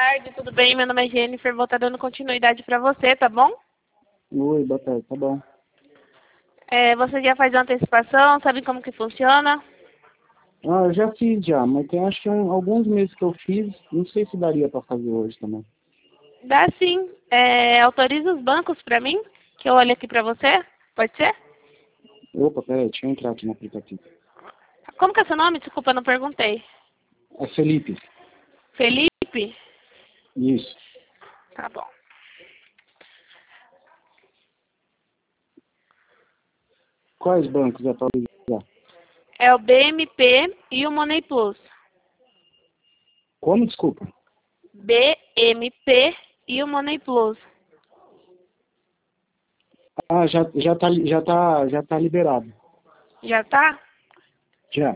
tarde, tudo bem? Meu nome é Jennifer, vou estar dando continuidade para você, tá bom? Oi, boa tarde, tá bom. Você já faz a antecipação, sabe como que funciona? Ah, eu já fiz já, mas tem acho que alguns meses que eu fiz, não sei se daria para fazer hoje também. Dá sim. Autoriza os bancos para mim, que eu olho aqui para você, pode ser? Opa, peraí, deixa eu entrar aqui no aplicativo. Como que é seu nome? Desculpa, não perguntei. É Felipe, Felipe? isso. Tá bom. Quais bancos atualizar? É o BMP e o Money Plus. Como, desculpa? BMP e o Money Plus. Ah, já tá liberado. Já tá? Já.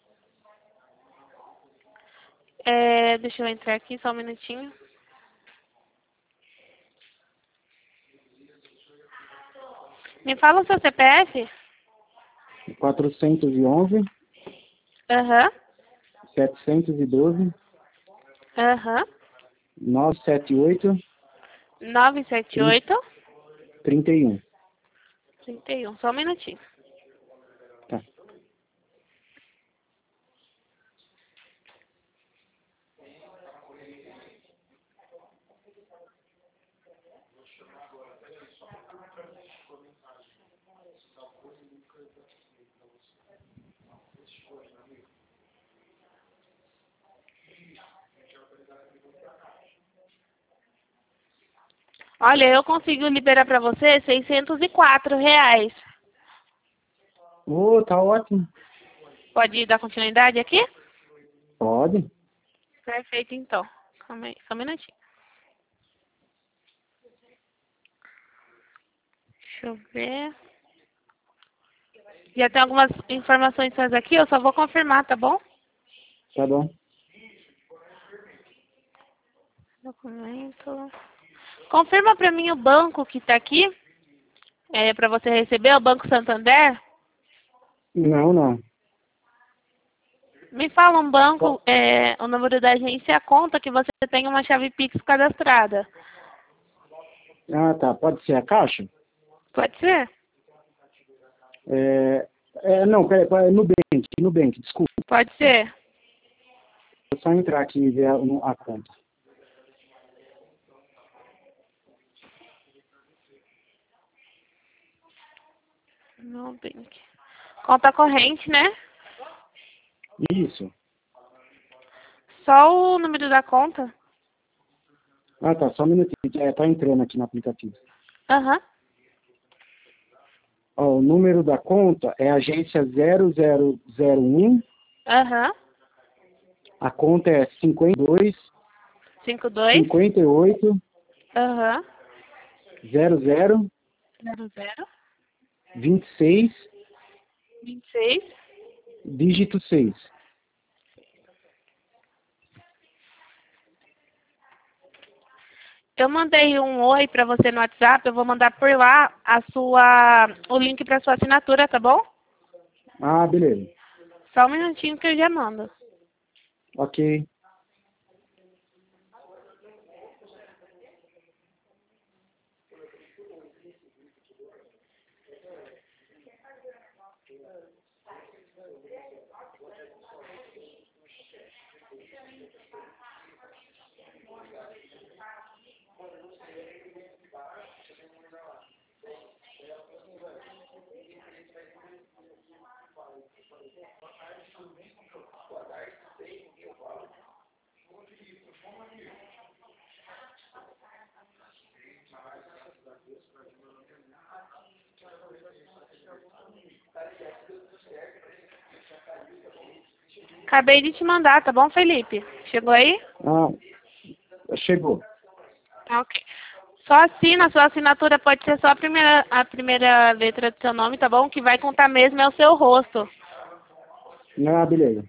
Deixa eu entrar aqui só um minutinho. Me fala o seu CPF? 411, Aham. 712, Aham. 978, 978 31. 31. Só um minutinho. Tá. Olha, eu consigo liberar para você R$ 604. Ô, tá ótimo. Pode dar continuidade aqui? Pode. Perfeito, então. Calma aí, só um minutinho. Deixa eu ver. Já tem algumas informações suas aqui, eu só vou confirmar, tá bom? Tá bom. Documento. Confirma para mim o banco que está aqui, para você receber, o Banco Santander. Não. Me fala um banco, o número da agência e a conta que você tem uma chave Pix cadastrada. Ah, tá. Pode ser a Caixa? Pode ser? Não, peraí, Nubank, desculpa. Pode ser. É só entrar aqui e ver a conta. Nubank. Conta corrente, né? Isso. Só o número da conta? Ah, tá, só um minutinho. Tá entrando aqui no aplicativo. Aham. Ó, o número da conta é agência 0001, Aham. a conta é 52 52. 58 Aham. 00 00. 26 26. dígito 6. Eu mandei um oi para você no WhatsApp, eu vou mandar por lá o link para sua assinatura, tá bom? Ah, beleza. Só um minutinho que eu já mando. Ok. Acabei de te mandar, tá bom, Felipe? Chegou aí? Ah, chegou. Ok. Só assina, sua assinatura pode ser só a primeira letra do seu nome, tá bom? O que vai contar mesmo é o seu rosto. Ah, beleza.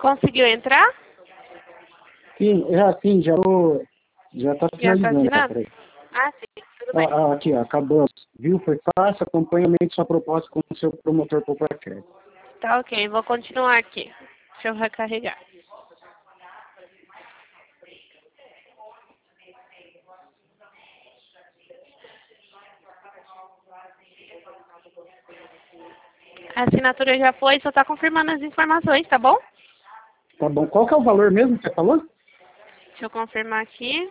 Conseguiu entrar? Sim, já tá Já está finalizando, assinando? peraí. Ah, sim, tudo bem. Aqui, ó, acabamos. Viu? Foi fácil, acompanhamento sua proposta com o seu promotor proprietário. Tá ok, vou continuar aqui. Deixa eu recarregar. A assinatura já foi, só tá confirmando as informações, tá bom? Tá bom. Qual que é o valor mesmo que você falou? Deixa eu confirmar aqui.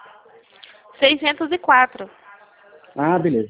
604. Ah, beleza.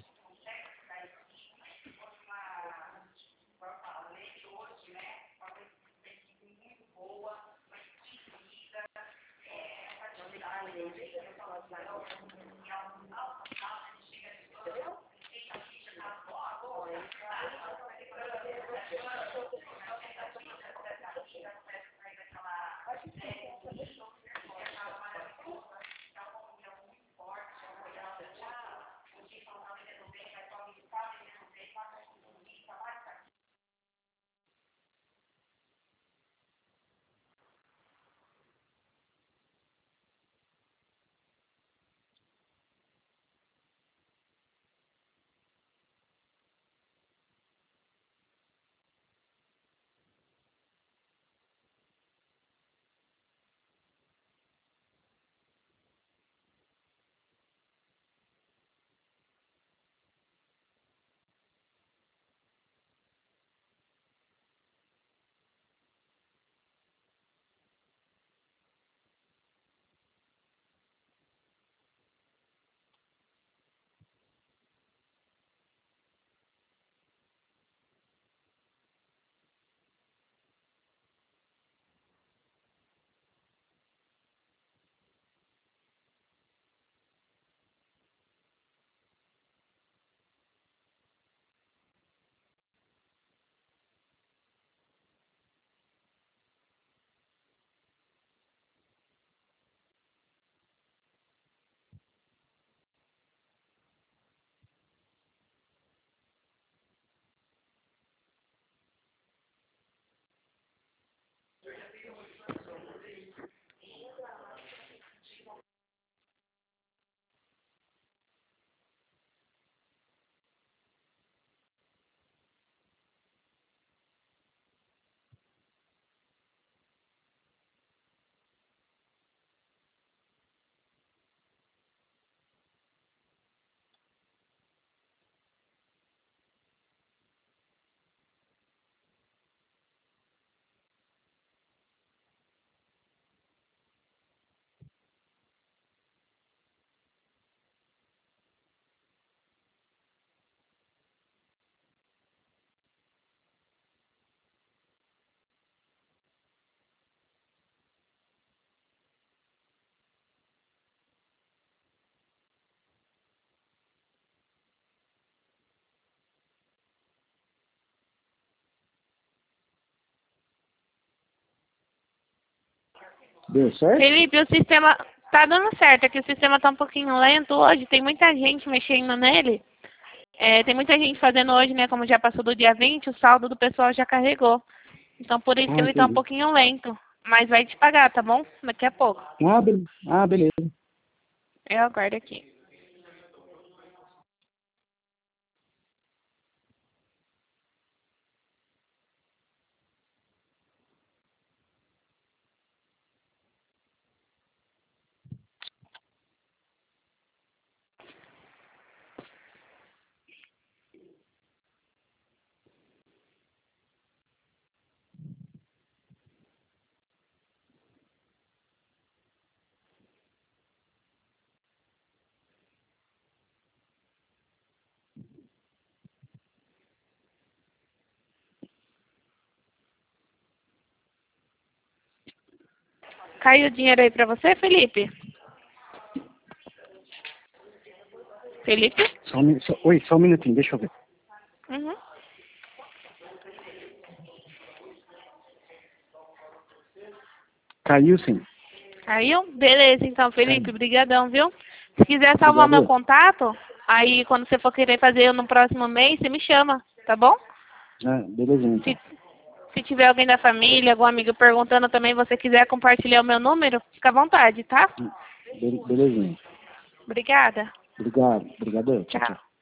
Deu certo? Felipe, o sistema tá dando certo, é que o sistema tá um pouquinho lento hoje, tem muita gente mexendo nele. Tem muita gente fazendo hoje, né? Como já passou do dia 20, o saldo do pessoal já carregou. Então por isso que Ah, ele tá um entendi. pouquinho lento. Mas vai te pagar, tá bom? Daqui a pouco. Beleza. Eu aguardo aqui. Caiu o dinheiro aí pra você, Felipe? Felipe? Oi, só um minutinho, deixa eu ver. Uhum. Caiu sim. Caiu? Beleza, então, Felipe, Caiu. brigadão, viu? Se quiser salvar meu Obrigado. contato, aí quando você for querer fazer no próximo mês, você me chama, tá bom? Belezinha, então. Se, Se tiver alguém da família, algum amigo perguntando também, você quiser compartilhar o meu número, fica à vontade, tá? Belezinha. Obrigada. Obrigado. Obrigadão. Tchau, Tchau. tchau.